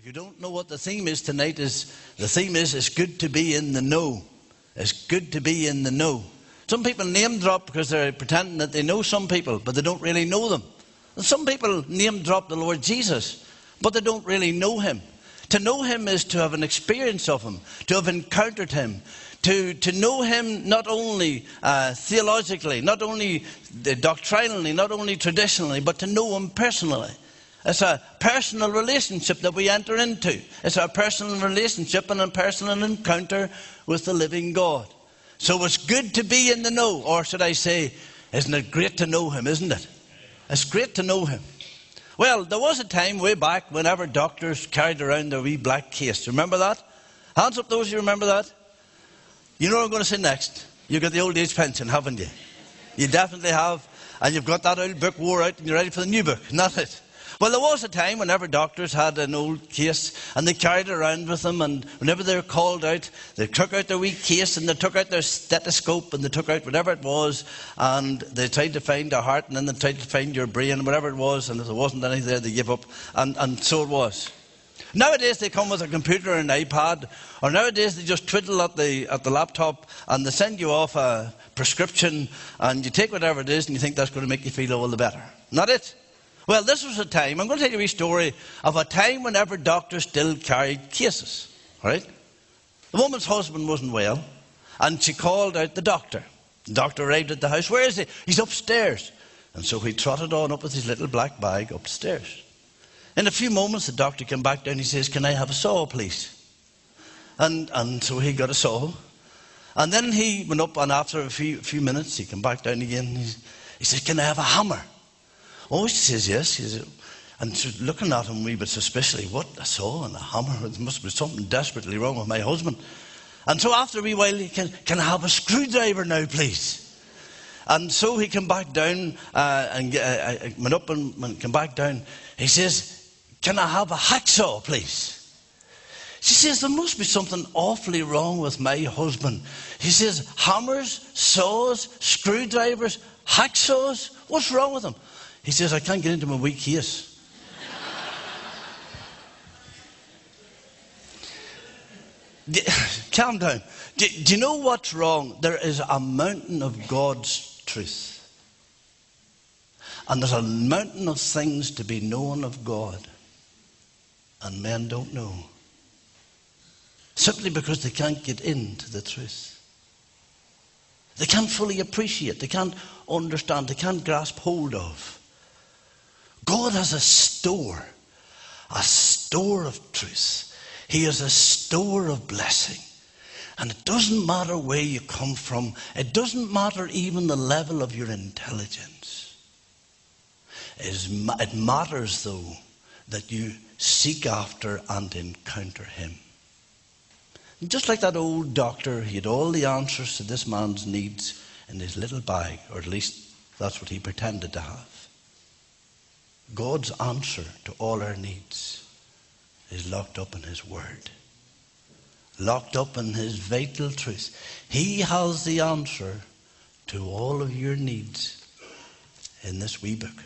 you don't know what the theme is tonight, the theme is it's good to be in the know. It's good to be in the know. Some people name drop because they're pretending that they know some people, but they don't really know them. And some people name drop the Lord Jesus, but they don't really know him. To know him is to have an experience of him, to have encountered him, to know him not only theologically, not only doctrinally, not only traditionally, but to know him personally. It's a personal relationship that we enter into. It's a personal relationship and a personal encounter with the living God. So it's good to be in the know, or should I say, isn't it great to know him, isn't it? It's great to know him. Well, there was a time way back whenever doctors carried around their wee black case. Remember that? Hands up those who remember that. You know what I'm going to say next. You've got the old age pension, haven't you? You definitely have. And you've got that old book wore out and you're ready for the new book. Not it. Well, there was a time whenever doctors had an old case and they carried it around with them, and whenever they were called out, they took out their wee case and they took out their stethoscope and they took out whatever it was, and they tried to find their heart, and then they tried to find your brain, whatever it was, and if there wasn't any there, they gave up, and so it was. Nowadays they come with a computer or an iPad, or nowadays they just twiddle at the laptop and they send you off a prescription and you take whatever it is and you think that's going to make you feel all the better. Not it? Well, this was a time, I'm going to tell you a story of a time whenever doctors still carried cases. Right? The woman's husband wasn't well, and she called out the doctor. The doctor arrived at the house. Where is he? He's upstairs. And so he trotted on up with his little black bag upstairs. In a few moments, the doctor came back down. He says, "Can I have a saw, please?" And so he got a saw. And then he went up, and after a few minutes, he came back down again. He said, "Can I have a hammer?" Oh, she says, yes. She says, and she's looking at him a wee bit suspiciously. What, a saw and a hammer? There must be something desperately wrong with my husband. And so after a wee while, he can I have a screwdriver now, please? And so he came back down and went up and came back down. He says, "Can I have a hacksaw, please?" She says, "There must be something awfully wrong with my husband." He says, "Hammers, saws, screwdrivers, hacksaws, what's wrong with him?" He says, "I can't get into my wee case." Calm down. Do you know what's wrong? There is a mountain of God's truth. And there's a mountain of things to be known of God. And men don't know. Simply because they can't get into the truth. They can't fully appreciate. They can't understand. They can't grasp hold of. God has a store of truth. He has a store of blessing. And it doesn't matter where you come from. It doesn't matter even the level of your intelligence. It matters, though, that you seek after and encounter him. And just like that old doctor, he had all the answers to this man's needs in his little bag, or at least that's what he pretended to have. God's answer to all our needs is locked up in his word. Locked up in his vital truth. He has the answer to all of your needs in this wee book.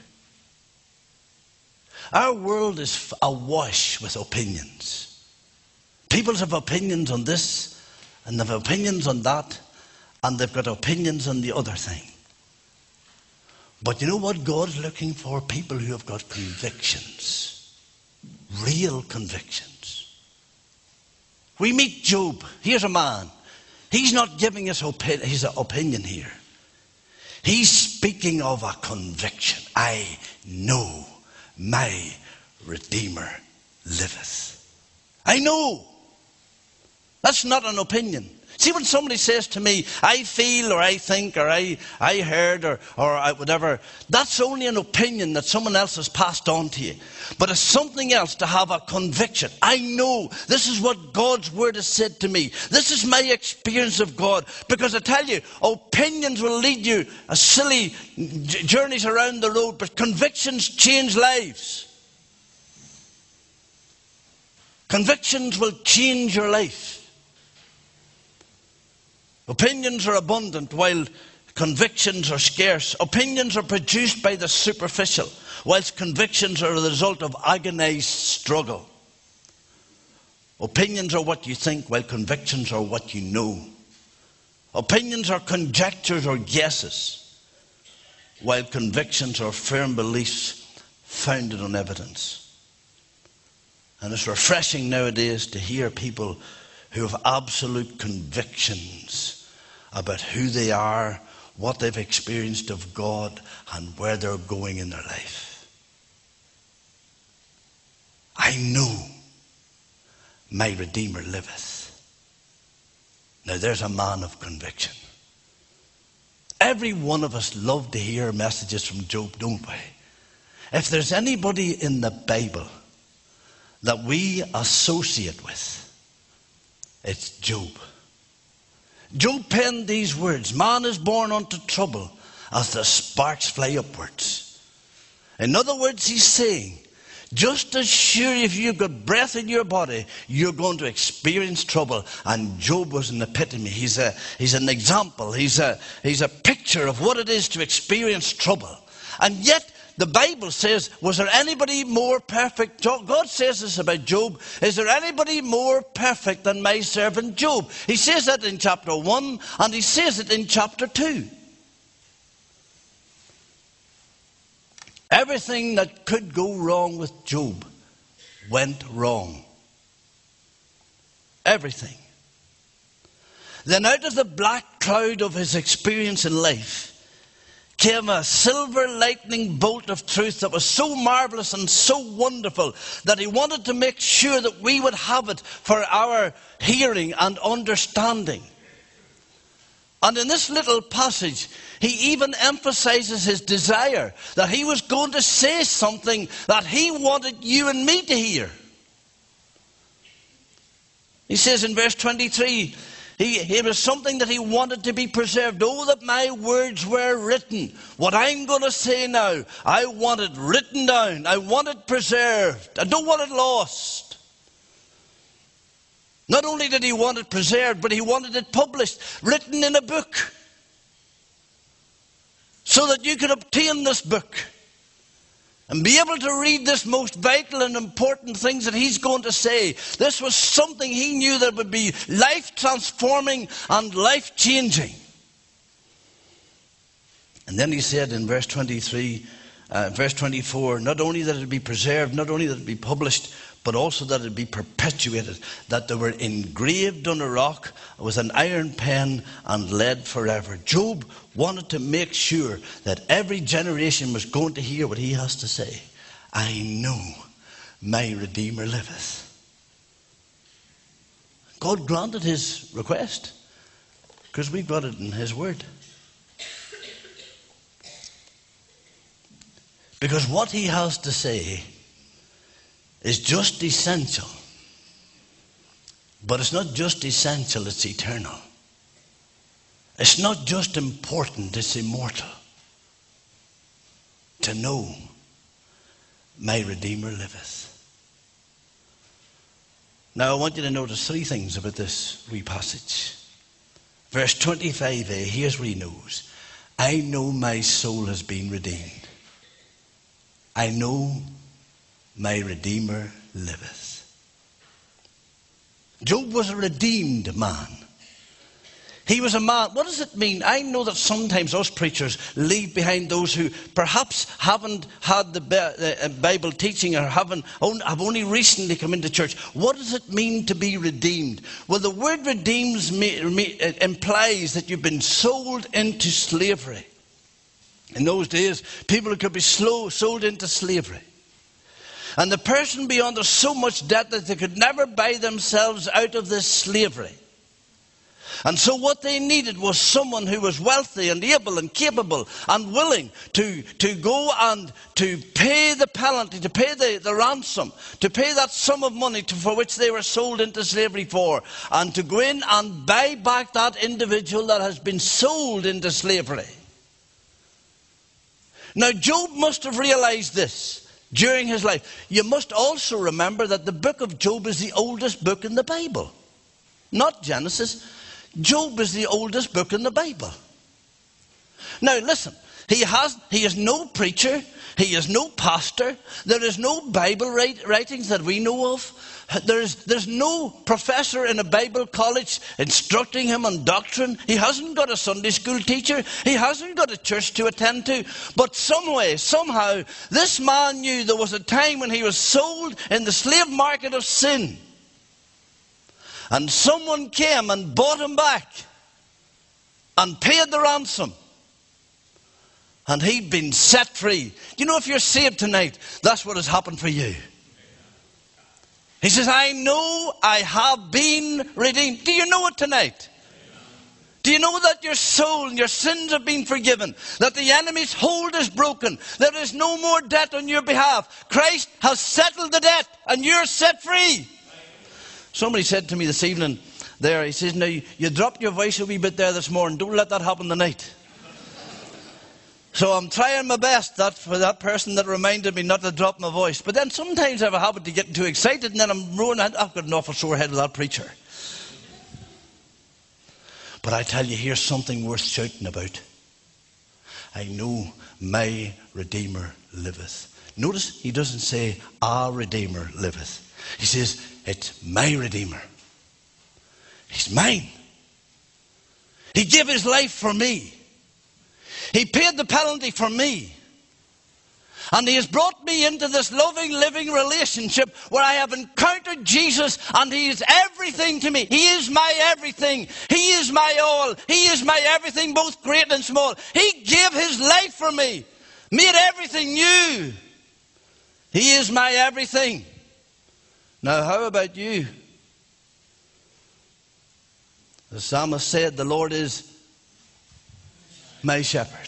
Our world is awash with opinions. People have opinions on this, and they have opinions on that, and they've got opinions on the other thing. But you know what God's looking for? People who have got convictions. Real convictions. We meet Job. Here's a man. He's not giving us his opinion here. He's speaking of a conviction. I know my Redeemer liveth. I know. That's not an opinion. See, when somebody says to me, I feel, or I think, or I heard, or whatever, that's only an opinion that someone else has passed on to you. But it's something else to have a conviction. I know this is what God's word has said to me. This is my experience of God. Because I tell you, opinions will lead you a silly journeys around the road, but convictions change lives. Convictions will change your life. Opinions are abundant while convictions are scarce. Opinions are produced by the superficial, whilst convictions are the result of agonized struggle. Opinions are what you think, while convictions are what you know. Opinions are conjectures or guesses, while convictions are firm beliefs founded on evidence. And it's refreshing nowadays to hear people who have absolute convictions about who they are, what they've experienced of God, and where they're going in their life. I know my Redeemer liveth. Now there's a man of conviction. Every one of us love to hear messages from Job, don't we? If there's anybody in the Bible that we associate with, it's Job. Job penned these words: man is born unto trouble as the sparks fly upwards. In other words, he's saying, just as sure if you've got breath in your body, you're going to experience trouble. And Job was an epitome. He's an example. He's a picture of what it is to experience trouble. And yet, the Bible says, was there anybody more perfect? God says this about Job. Is there anybody more perfect than my servant Job? He says that in chapter 1, and he says it in chapter 2. Everything that could go wrong with Job went wrong. Everything. Then out of the black cloud of his experience in life came a silver lightning bolt of truth that was so marvelous and so wonderful that he wanted to make sure that we would have it for our hearing and understanding. And in this little passage, he even emphasizes his desire that he was going to say something that he wanted you and me to hear. He says in verse 23, it was something that he wanted to be preserved. Oh, that my words were written. What I'm going to say now, I want it written down. I want it preserved. I don't want it lost. Not only did he want it preserved, but he wanted it published, written in a book, so that you could obtain this book and be able to read this most vital and important things that he's going to say. This was something he knew that would be life-transforming and life-changing. And then he said in verse 23, verse 24, not only that it be preserved, not only that it be published, but also that it be perpetuated, that they were engraved on a rock with an iron pen and lead forever. Job wanted to make sure that every generation was going to hear what he has to say. I know my Redeemer liveth. God granted his request because we've got it in his word. Because what he has to say is just essential. But it's not just essential, it's eternal. It's not just important, it's immortal. To know my Redeemer liveth. Now I want you to notice three things about this wee passage. Verse 25a, here's what he knows. I know my soul has been redeemed. I know my Redeemer liveth. Job was a redeemed man. He was a man. What does it mean? I know that sometimes us preachers leave behind those who perhaps haven't had the Bible teaching or have only recently come into church. What does it mean to be redeemed? Well, the word redeems implies that you've been sold into slavery. In those days, people could be sold into slavery. And the person be under so much debt that they could never buy themselves out of this slavery. And so what they needed was someone who was wealthy and able and capable and willing to go and to pay the penalty, to pay the ransom, to pay that sum of money for which they were sold into slavery for, and to go in and buy back that individual that has been sold into slavery. Now Job must have realized this during his life. You must also remember that the book of Job is the oldest book in the Bible. Not Genesis. Job is the oldest book in the Bible. Now listen, He is no preacher. He is no pastor. There is no Bible writings that we know of. There's no professor in a Bible college instructing him on doctrine. He hasn't got a Sunday school teacher. He hasn't got a church to attend to. But some way, somehow, this man knew there was a time when he was sold in the slave market of sin. And someone came and bought him back and paid the ransom. And he'd been set free. Do you know, if you're saved tonight, that's what has happened for you. He says, I know I have been redeemed. Do you know it tonight? Do you know that your soul and your sins have been forgiven? That the enemy's hold is broken? There is no more debt on your behalf. Christ has settled the debt and you're set free. Somebody said to me this evening there, he says, now you dropped your voice a wee bit there this morning. Don't let that happen tonight. So I'm trying my best for that person that reminded me not to drop my voice. But then sometimes I have a habit of getting too excited and then I'm rolling. I've got an awful sore head with that preacher. But I tell you, here's something worth shouting about. I know my Redeemer liveth. Notice he doesn't say, our Redeemer liveth. He says, it's my Redeemer. He's mine. He gave his life for me. He paid the penalty for me. And he has brought me into this loving, living relationship where I have encountered Jesus and he is everything to me. He is my everything. He is my all. He is my everything, both great and small. He gave his life for me, made everything new. He is my everything. Now, how about you? The psalmist said, the Lord is my shepherd.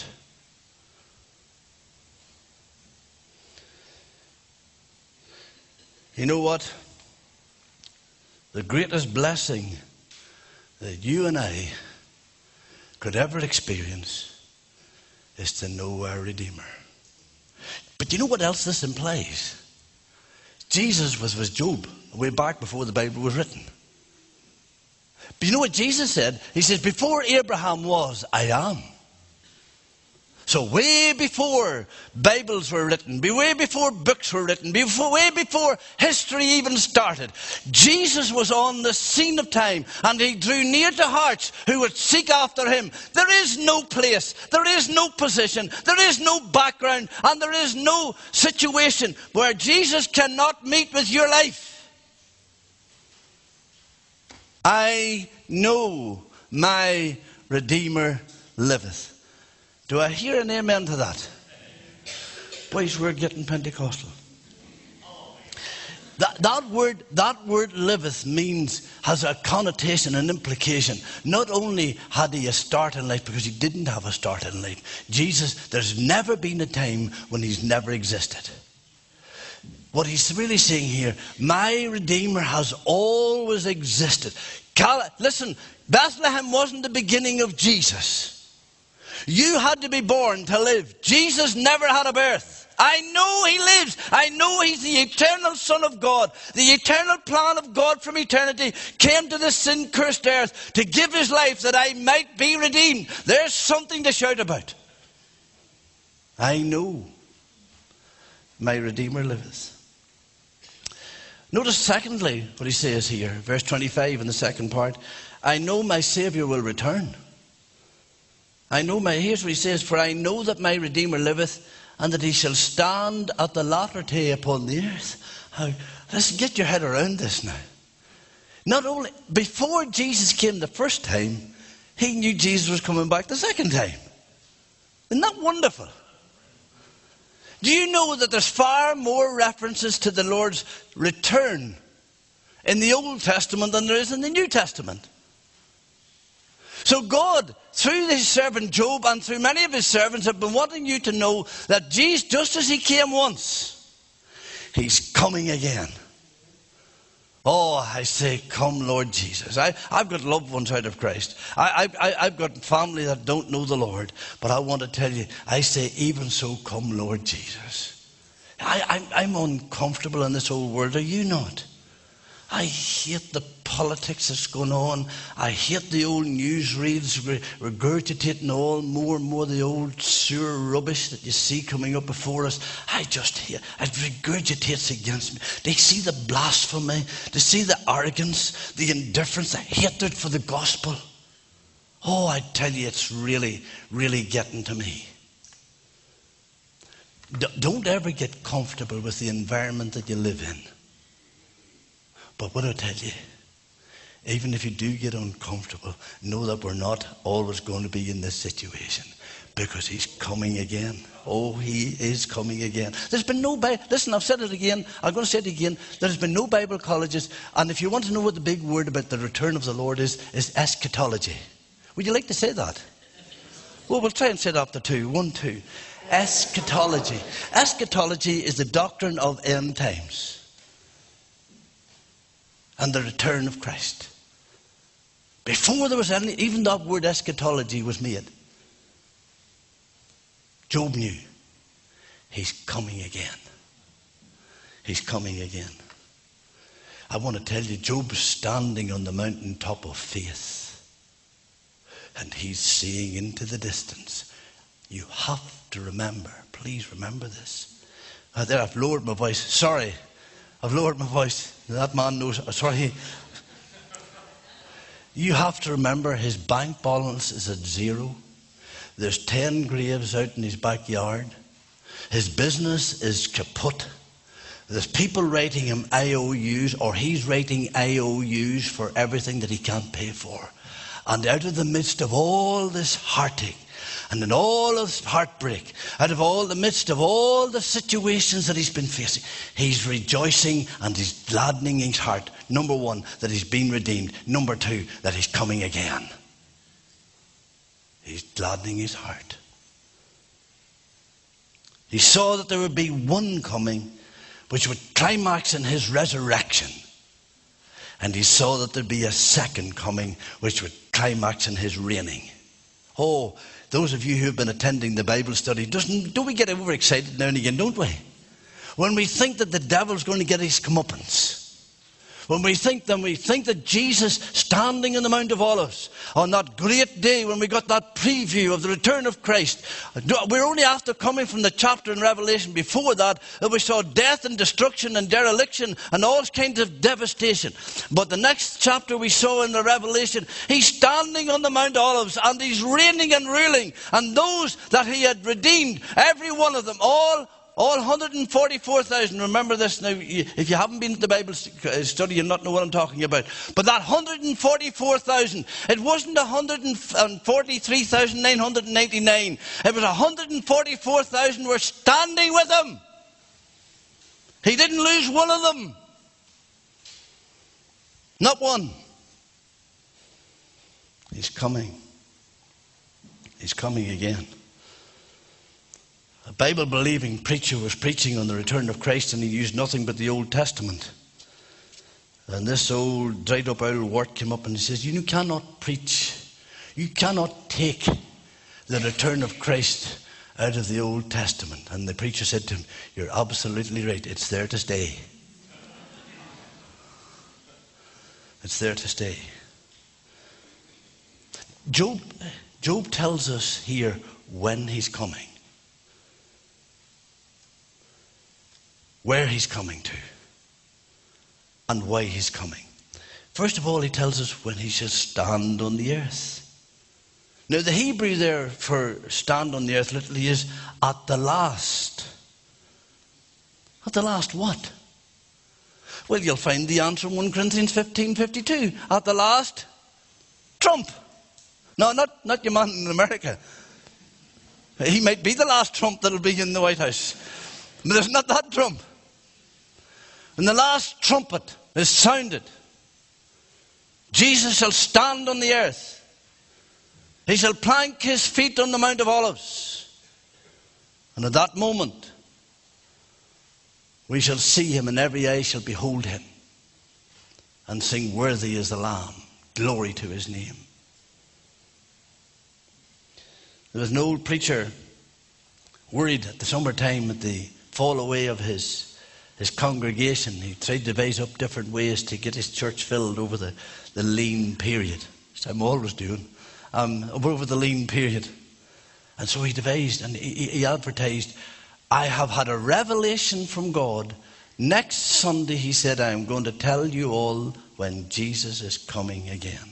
You know what? The greatest blessing that you and I could ever experience is to know our Redeemer. But you know what else this implies? Jesus was with Job way back before the Bible was written. But you know what Jesus said? He says, before Abraham was, I am. So way before Bibles were written, way before books were written, way before history even started, Jesus was on the scene of time and he drew near to hearts who would seek after him. There is no place, there is no position, there is no background, and there is no situation where Jesus cannot meet with your life. I know my Redeemer liveth. Do I hear an amen to that? Boys, we're getting Pentecostal. That word liveth has a connotation, an implication. Not only had he a start in life, because he didn't have a start in life. Jesus, there's never been a time when he's never existed. What he's really saying here, my Redeemer has always existed. Listen, Bethlehem wasn't the beginning of Jesus. You had to be born to live. Jesus never had a birth. I know he lives. I know he's the eternal Son of God. The eternal plan of God from eternity came to this sin-cursed earth to give his life that I might be redeemed. There's something to shout about. I know my Redeemer liveth. Notice secondly what he says here, verse 25 in the second part. I know my Saviour will return. Here's what he says, for I know that my Redeemer liveth, and that he shall stand at the latter day upon the earth. Listen, get your head around this now. Not only, before Jesus came the first time, he knew Jesus was coming back the second time. Isn't that wonderful? Do you know that there's far more references to the Lord's return in the Old Testament than there is in the New Testament? So God, through his servant Job and through many of his servants, have been wanting you to know that Jesus, just as he came once, he's coming again. Oh, I say, come Lord Jesus. I've got loved ones out of Christ. I've got family that don't know the Lord. But I want to tell you, I say, even so, come Lord Jesus. I'm uncomfortable in this old world. Are you not? I hate the politics that's going on. I hate the old news reads regurgitating all more and more the old sewer rubbish that you see coming up before us. I just hate it. Regurgitates against me. They see the blasphemy, they see the arrogance, the indifference, the hatred for the gospel. Oh, I tell you, it's really, really getting to me. Don't ever get comfortable with the environment that you live in. But what I tell you, even if you do get uncomfortable, know that we're not always going to be in this situation, because he's coming again. Oh, he is coming again. There's been no Bible. Listen, I've said it again. I'm going to say it again. There's been no Bible colleges. And if you want to know what the big word about the return of the Lord is eschatology. Would you like to say that? Well, we'll try and say it after two. 1, 2. Eschatology. Eschatology is the doctrine of end times and the return of Christ. Before there was any, even that word eschatology was made, Job knew he's coming again. He's coming again. I want to tell you, Job is standing on the mountaintop of faith, and he's seeing into the distance. You have to remember, please remember this. There, I've lowered my voice. Sorry, I've lowered my voice. That man knows. Sorry. You have to remember his bank balance is at 0. There's 10 graves out in his backyard. His business is kaput. There's people writing him IOUs, or he's writing IOUs for everything that he can't pay for. And out of the midst of all this heartache, and in all of heartbreak, out of all the midst of all the situations that he's been facing, he's rejoicing and he's gladdening his heart. Number 1, that he's been redeemed. Number 2, that he's coming again. He's gladdening his heart. He saw that there would be one coming which would climax in his resurrection. And he saw that there'd be a second coming which would climax in his reigning. Oh, those of you who have been attending the Bible study, don't we get overexcited now and again, don't we? When we think that the devil's going to get his comeuppance. When we think that Jesus standing on the Mount of Olives on that great day when we got that preview of the return of Christ. We're only after coming from the chapter in Revelation before that we saw death and destruction and dereliction and all kinds of devastation. But the next chapter we saw in the Revelation, he's standing on the Mount of Olives and he's reigning and ruling. And those that he had redeemed, every one of them, all 144,000, remember this now, if you haven't been to the Bible study, you'll not know what I'm talking about. But that 144,000, it wasn't 143,999. It was 144,000 were standing with him. He didn't lose one of them. Not one. He's coming. He's coming again. A Bible-believing preacher was preaching on the return of Christ, and he used nothing but the Old Testament. And this old dried-up old wart came up and he says, you cannot preach, you cannot take the return of Christ out of the Old Testament. And the preacher said to him, you're absolutely right, it's there to stay. It's there to stay. Job tells us here when he's coming. Where he's coming to, and why he's coming. First of all, he tells us when he shall stand on the earth. Now, the Hebrew there for stand on the earth literally is at the last. At the last what? Well, you'll find the answer in 1 Corinthians 15:52. At the last trump. No, not your man in America. He might be the last trump that'll be in the White House. But there's not that trump. When the last trumpet is sounded, Jesus shall stand on the earth. He shall plank his feet on the Mount of Olives. And at that moment, we shall see him, and every eye shall behold him, and sing, worthy is the Lamb. Glory to his name. There was an old preacher worried at the summertime at the fall away of his his congregation. He tried to devise up different ways to get his church filled over the lean period, which I'm always doing, over the lean period. And so he devised and he advertised, I have had a revelation from God. Next Sunday, he said, I am going to tell you all when Jesus is coming again.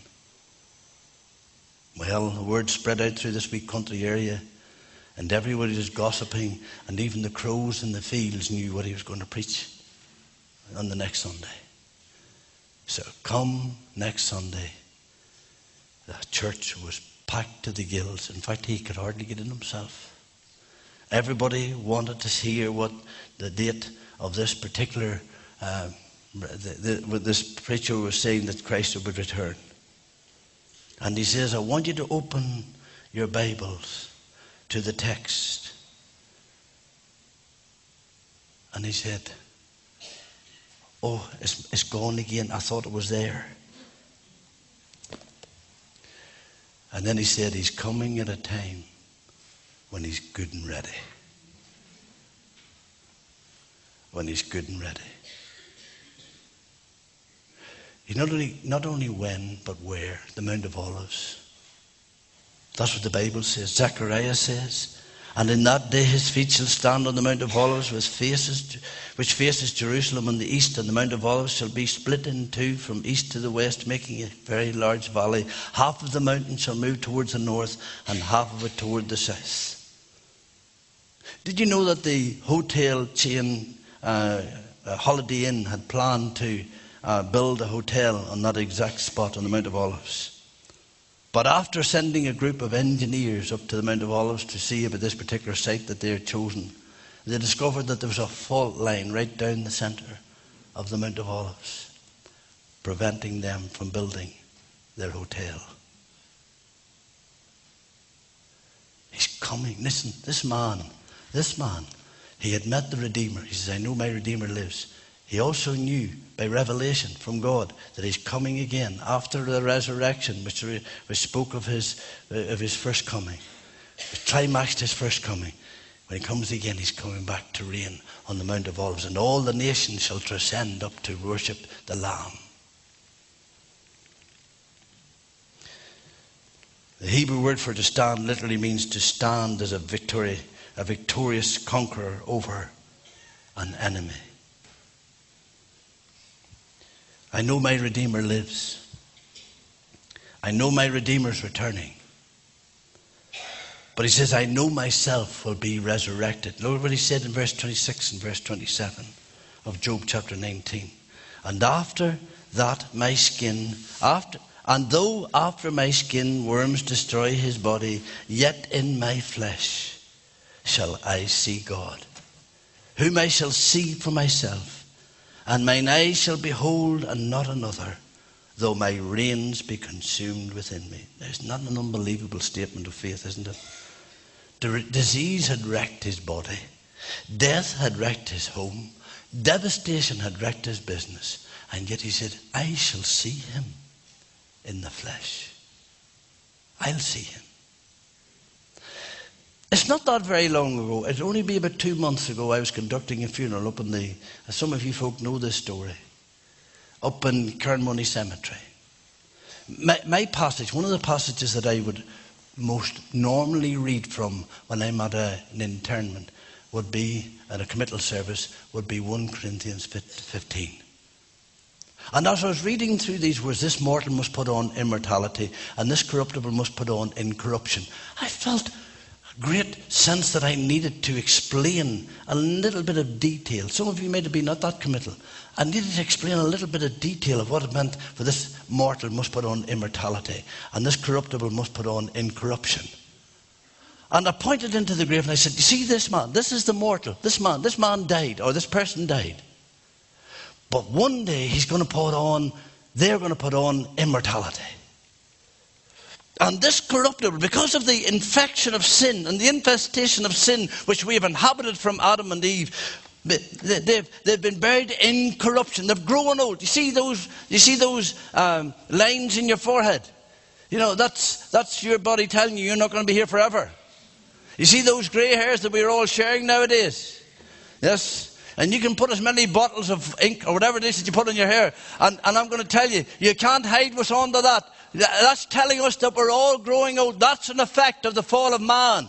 Well, the word spread out through this wee country area, and everybody was gossiping, and even the crows in the fields knew what he was going to preach on the next Sunday. So come next Sunday, the church was packed to the gills. In fact, he could hardly get in himself. Everybody wanted to hear what the date of this particular, what this preacher was saying, that Christ would return. And he says, I want you to open your Bibles to the text. And he said, oh, it's gone again. I thought it was there. And then he said, he's coming at a time when he's good and ready. When he's good and ready. He not only when, but where? The Mount of Olives. That's what the Bible says. Zechariah says, and in that day his feet shall stand on the Mount of Olives, which faces Jerusalem on the east, and the Mount of Olives shall be split in two from east to the west, making a very large valley. Half of the mountain shall move towards the north, and half of it toward the south. Did you know that the hotel chain Holiday Inn had planned to build a hotel on that exact spot on the Mount of Olives? But after sending a group of engineers up to the Mount of Olives to see about this particular site that they had chosen, they discovered that there was a fault line right down the centre of the Mount of Olives, preventing them from building their hotel. He's coming. Listen, this man, he had met the Redeemer. He says, I know my Redeemer lives. He also knew by revelation from God that he's coming again after the resurrection, which spoke of his first coming, which climaxed his first coming. When he comes again, he's coming back to reign on the Mount of Olives, and all the nations shall transcend up to worship the Lamb. The Hebrew word for to stand literally means to stand as a victorious conqueror over an enemy. I know my Redeemer lives. I know my Redeemer's returning. But he says, I know myself will be resurrected. Look what he said in verse 26 and verse 27 of Job chapter 19. And after that my skin, and though after my skin worms destroy his body, yet in my flesh shall I see God, whom I shall see for myself. And mine eyes shall behold and not another, though my reins be consumed within me. There's not an unbelievable statement of faith, isn't it? Disease had wrecked his body. Death had wrecked his home. Devastation had wrecked his business. And yet he said, I shall see him in the flesh. I'll see him. It's not that very long ago. It'll only be about 2 months ago I was conducting a funeral up in some of you folk know this story, up in Kernmoney Cemetery. My passage, one of the passages that I would most normally read from when I'm at an internment would be, at a committal service, would be 1 Corinthians 15. And as I was reading through these words, this mortal must put on immortality, and this corruptible must put on incorruption, I felt great sense that I needed to explain a little bit of detail. Some of you may have been not that committal. I needed to explain a little bit of detail of what it meant for this mortal must put on immortality and this corruptible must put on incorruption. And I pointed into the grave and I said, you see this man, this is the mortal, this man died, or this person died. But one day they're going to put on immortality. And this corruptible, because of the infection of sin and the infestation of sin which we have inhabited from Adam and Eve, they've been buried in corruption. They've grown old. You see those lines in your forehead? You know, that's your body telling you you're not going to be here forever. You see those grey hairs that we're all sharing nowadays? Yes. And you can put as many bottles of ink or whatever it is that you put in your hair. And I'm going to tell you, you can't hide what's under that. That's telling us that we're all growing old. That's an effect of the fall of man.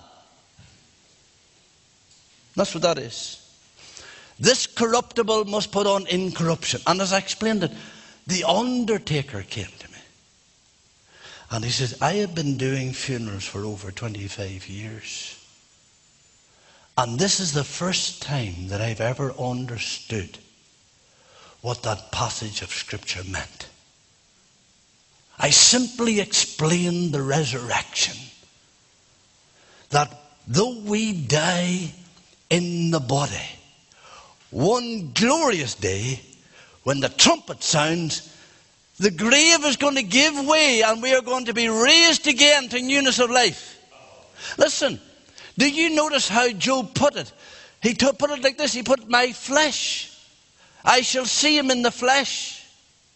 That's what that is. This corruptible must put on incorruption. And as I explained it, the undertaker came to me. And he says, I have been doing funerals for over 25 years. And this is the first time that I've ever understood what that passage of Scripture meant. I simply explained the resurrection. That though we die in the body, one glorious day, when the trumpet sounds, the grave is going to give way and we are going to be raised again to newness of life. Listen, do you notice how Job put it? He put it like this. He put, my flesh. I shall see him in the flesh.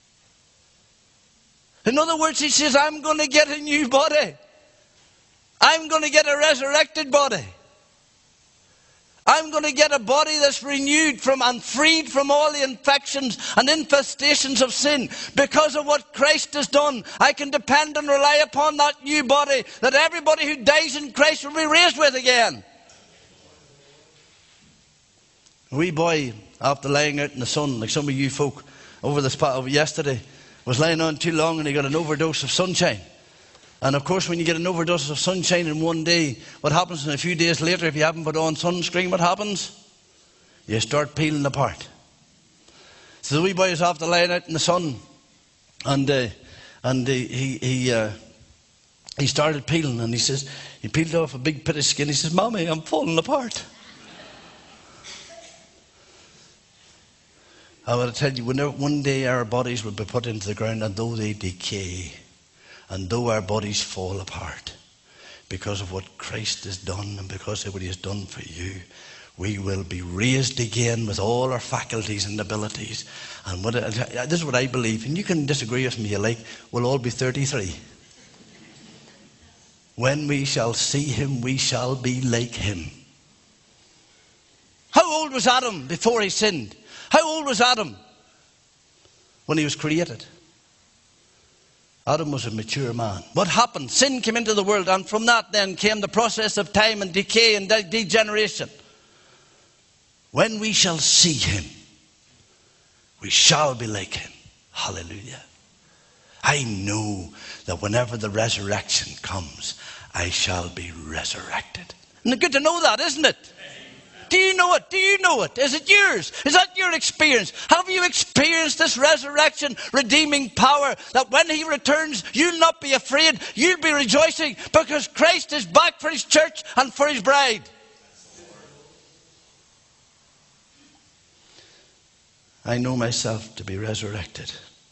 In other words, he says, I'm going to get a new body. I'm going to get a resurrected body. I'm going to get a body that's renewed from and freed from all the infections and infestations of sin. Because of what Christ has done, I can depend and rely upon that new body that everybody who dies in Christ will be raised with again. A wee boy, after lying out in the sun, like some of you folk over yesterday, was lying on too long and he got an overdose of sunshine. And of course, when you get an overdose of sunshine in one day, what happens in a few days later, if you haven't put on sunscreen, what happens? You start peeling apart. So the wee boy is after lying out in the sun, and he started peeling, and he says, he peeled off a big bit of skin. He says, Mommy, I'm falling apart. I want to tell you, one day our bodies will be put into the ground, and though they decay, and though our bodies fall apart, because of what Christ has done and because of what he has done for you, we will be raised again with all our faculties and abilities. And this is what I believe, and you can disagree with me if you like, we'll all be 33. When we shall see him, we shall be like him. How old was Adam before he sinned? How old was Adam when he was created? Adam was a mature man. What happened? Sin came into the world, and from that then came the process of time and decay and degeneration. When we shall see him, we shall be like him. Hallelujah. I know that whenever the resurrection comes, I shall be resurrected. Isn't it good to know that, isn't it? Do you know it? Do you know it? Is it yours? Is that your experience? Have you experienced this resurrection redeeming power that when he returns, you'll not be afraid, you'll be rejoicing because Christ is back for his church and for his bride? I know myself to be resurrected.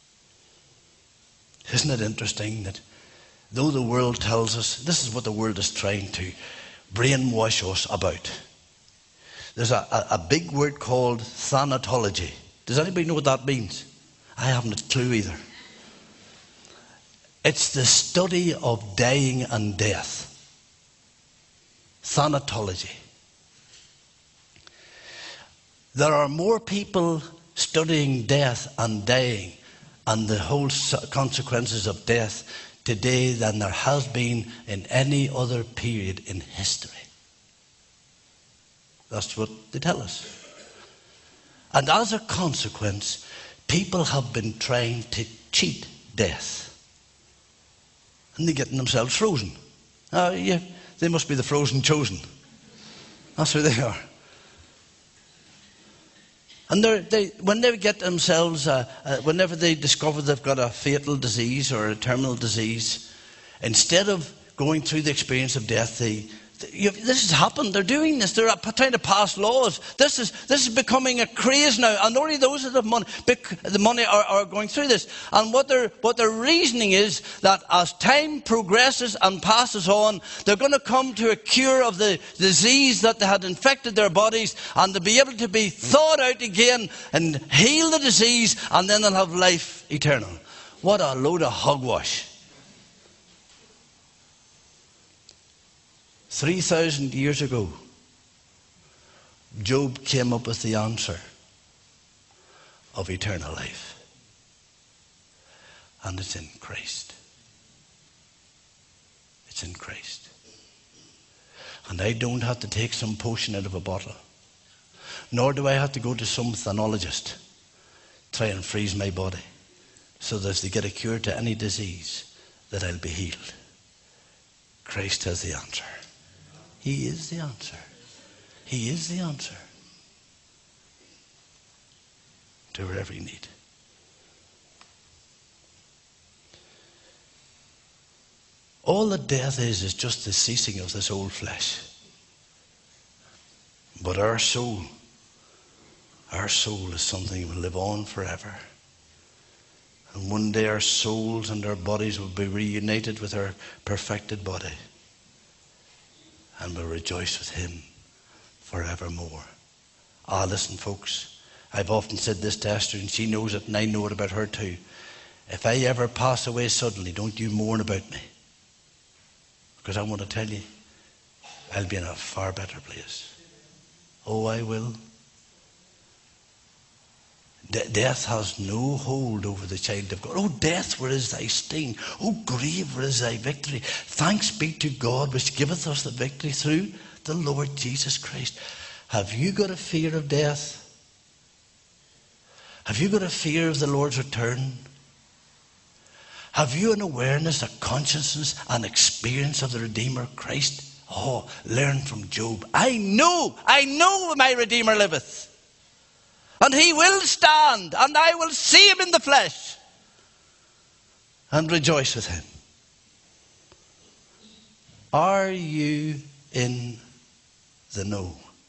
Isn't it interesting that though the world tells us, this is what the world is trying to brainwash us about. There's a big word called thanatology. Does anybody know what that means? I haven't a clue either. It's the study of dying and death. Thanatology. There are more people studying death and dying and the whole consequences of death today than there has been in any other period in history. That's what they tell us. And as a consequence, people have been trying to cheat death. And they're getting themselves frozen. Yeah, they must be the frozen chosen. That's who they are. And when they get themselves, whenever they discover they've got a fatal disease or a terminal disease, instead of going through the experience of death, this has happened. They're doing this. They're trying to pass laws. This is becoming a craze now, and only those that have money are going through this. And what their reasoning is that as time progresses and passes on, they're going to come to a cure of the disease that they had infected their bodies, and they'll be able to be thawed out again and heal the disease, and then they'll have life eternal. What a load of hogwash! 3,000 years ago, Job came up with the answer of eternal life. And it's in Christ. It's in Christ. And I don't have to take some potion out of a bottle. Nor do I have to go to some thanologist, try and freeze my body, so that as they get a cure to any disease, that I'll be healed. Christ has the answer. He is the answer. He is the answer to our every need. All that death is just the ceasing of this old flesh. But our soul is something that will live on forever. And one day our souls and our bodies will be reunited with our perfected body. And we'll rejoice with him forevermore. Listen, folks, I've often said this to Esther, and she knows it, and I know it about her too. If I ever pass away suddenly, don't you mourn about me. Because I want to tell you, I'll be in a far better place. Oh, I will. Death has no hold over the child of God. Oh, death, where is thy sting? Oh, grave, where is thy victory? Thanks be to God, which giveth us the victory through the Lord Jesus Christ. Have you got a fear of death? Have you got a fear of the Lord's return? Have you an awareness, a consciousness, an experience of the Redeemer Christ? Oh, learn from Job. I know my Redeemer liveth. And he will stand, and I will see him in the flesh and rejoice with him. Are you in the know?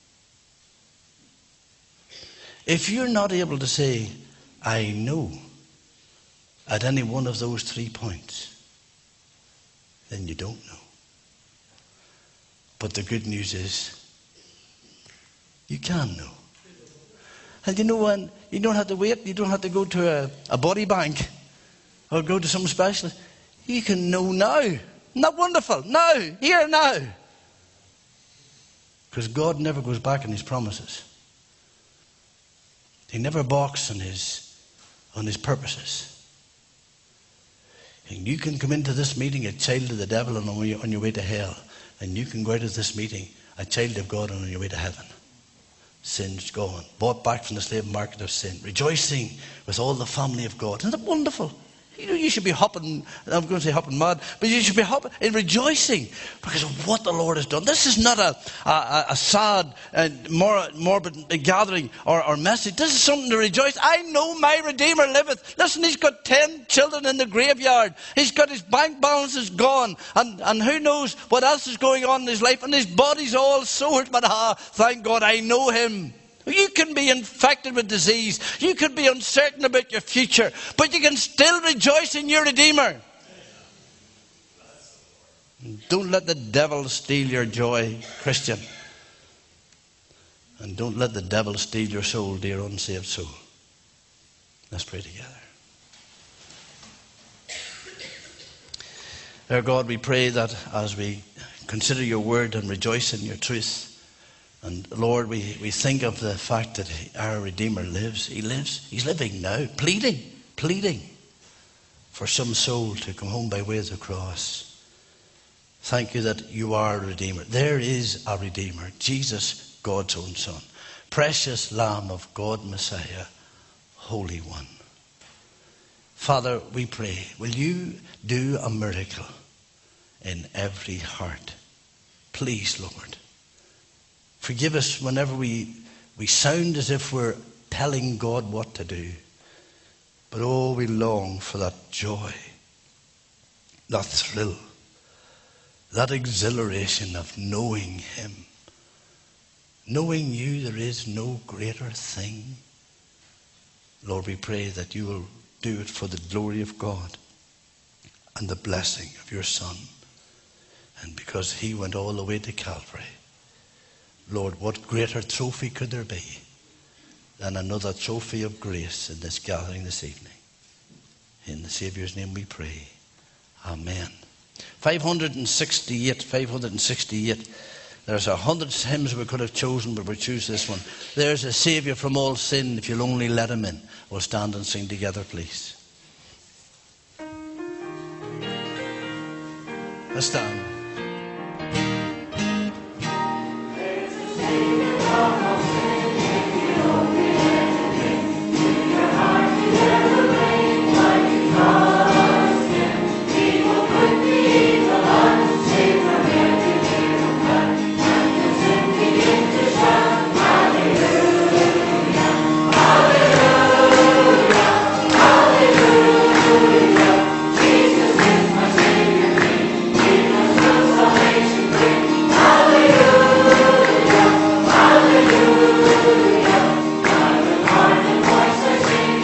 If you're not able to say, I know, at any one of those 3 points, then you don't know. But the good news is, you can know. And you know when you don't have to wait, you don't have to go to a body bank or go to some specialist. You can know now. Isn't that wonderful? Now, here now. Because God never goes back on his promises. He never balks on his purposes. And you can come into this meeting a child of the devil and on your way to hell. And you can go out of this meeting a child of God and on your way to heaven. Sin's gone. Bought back from the slave market of sin. Rejoicing with all the family of God. Isn't that wonderful? You know, you should be hopping, I'm going to say hopping mad, but you should be hopping in rejoicing because of what the Lord has done. This is not a sad, morbid gathering or message. This is something to rejoice. I know my Redeemer liveth. Listen, he's got 10 children in the graveyard. He's got his bank balances gone. And who knows what else is going on in his life. And his body's all sore. But thank God I know him. You can be infected with disease. You can be uncertain about your future. But you can still rejoice in your Redeemer. Don't let the devil steal your joy, Christian. And don't let the devil steal your soul, dear unsaved soul. Let's pray together. Dear God, we pray that as we consider your word and rejoice in your truth, and Lord, we think of the fact that our Redeemer lives. He lives. He's living now, pleading for some soul to come home by way of the cross. Thank you that you are a Redeemer. There is a Redeemer, Jesus, God's own Son. Precious Lamb of God, Messiah, Holy One. Father, we pray, will you do a miracle in every heart? Please, Lord. Forgive us whenever we sound as if we're telling God what to do. But oh, we long for that joy, that thrill, that exhilaration of knowing him. Knowing you, there is no greater thing. Lord, we pray that you will do it for the glory of God and the blessing of your Son. And because he went all the way to Calvary, Lord, what greater trophy could there be than another trophy of grace in this gathering this evening? In the Saviour's name we pray. Amen. 568. There's 100 hymns we could have chosen, but we choose this one. There's a Saviour from all sin, if you'll only let him in. We'll stand and sing together, please. Let's stand. There's a Saviour from all sin, if you only let him in. In your heart he never reign, like you trust him. He will put the evil on, save from every fear of God. And the sin begin to shout, hallelujah, hallelujah, hallelujah. Jesus is my Savior King. He knows no salvation bring. Hallelujah, hallelujah. By the heart and voice I sing.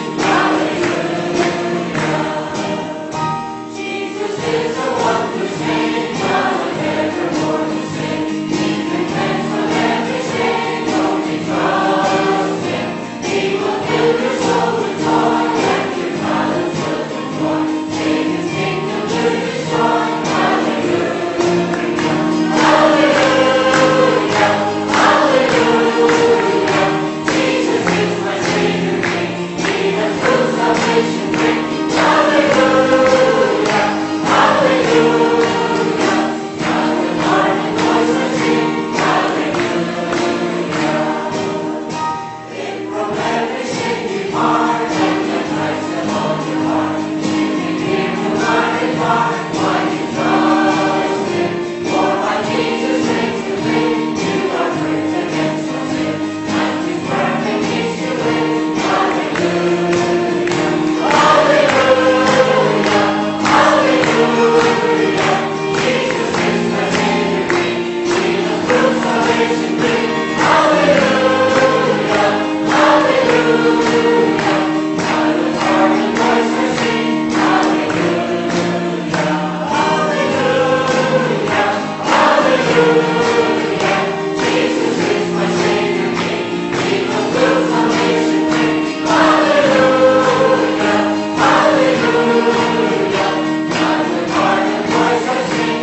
Hallelujah. Jesus is the one whose name shall evermore be sing. He can cleanse from every sin. Only trust him. He will fill your soul with joy, and your talents will enjoy. Take his kingdom to destroy. Hallelujah, hallelujah, hallelujah. Jesus is my Savior King. He has true salvation bring. Hallelujah, hallelujah. Now with heart and voice I sing. Hallelujah. Then from every sin depart, and the Christ have all your heart. If you hear from my heart, why you trust him? For by Jesus makes the way, you are free against all sin, and his perfect peace you win. Hallelujah, hallelujah, hallelujah. Jesus is my Savior King. He has true salvation bring. Hallelujah, hallelujah. Now with heart and voice I sing. Hallelujah, hallelujah, hallelujah. Jesus is my Savior King. He has true salvation bring. Hallelujah, hallelujah. Now with heart and voice I sing.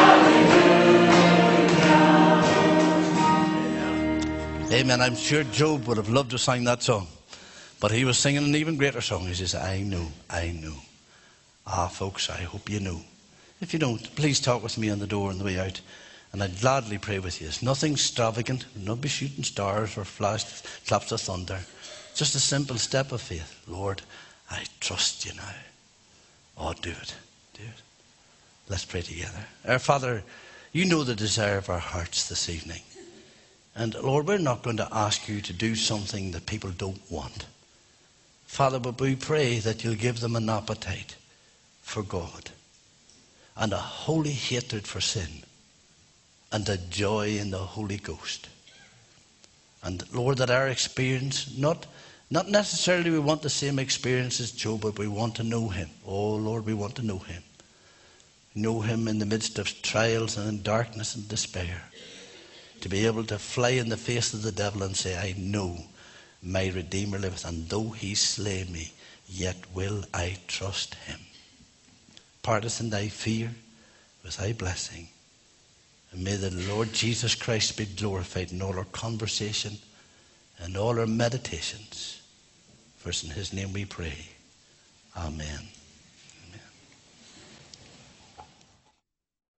Hallelujah. Amen. I'm sure Job would have loved to sing that song. But he was singing an even greater song. He says, I know, I know. Ah, folks, I hope you know. If you don't, please talk with me on the door on the way out, and I'd gladly pray with you. It's nothing extravagant. We'll not be shooting stars or claps of thunder. Just a simple step of faith. Lord, I trust you now. Oh, do it. Do it. Let's pray together. Our Father, you know the desire of our hearts this evening. And Lord, we're not going to ask you to do something that people don't want. Father, but we pray that you'll give them an appetite for God, and a holy hatred for sin, and a joy in the Holy Ghost. And Lord, that our experience, not necessarily we want the same experience as Job, but we want to know him. Oh Lord, we want to know him. Know him in the midst of trials and in darkness and despair. To be able to fly in the face of the devil and say, I know my Redeemer liveth, and though he slay me, yet will I trust him. Part us in thy fear with thy blessing. And may the Lord Jesus Christ be glorified in all our conversation and all our meditations. For it's in his name we pray. Amen.